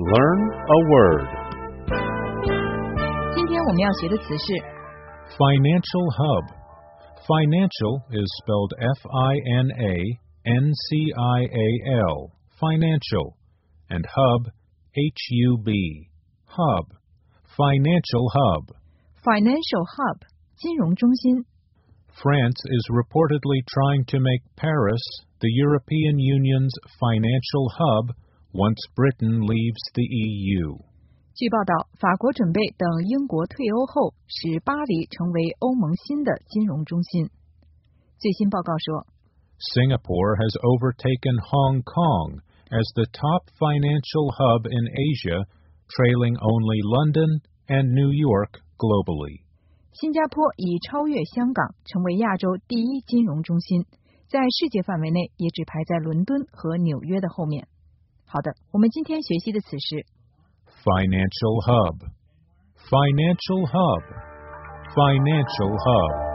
Learn a word. 今天我们要学的词是 Financial hub. Financial is spelled Financial, financial, and hub, Hub, hub, financial hub. Financial Hub 金融中心。 France is reportedly trying to make Paris the European Union's financial hub once Britain leaves the EU. 据报道，法国准备等英国退欧后，使巴黎成为欧盟新的金融中心。最新报告说 Singapore has overtaken Hong Kong as the top financial hub in Asia, trailing only London and New York globally. 新加坡已超越香港，成为亚洲第一金融中心，在世界范围内也只排在伦敦和纽约的后面。好的，我们今天学习的词是 Financial hub. Financial hub. Financial hub.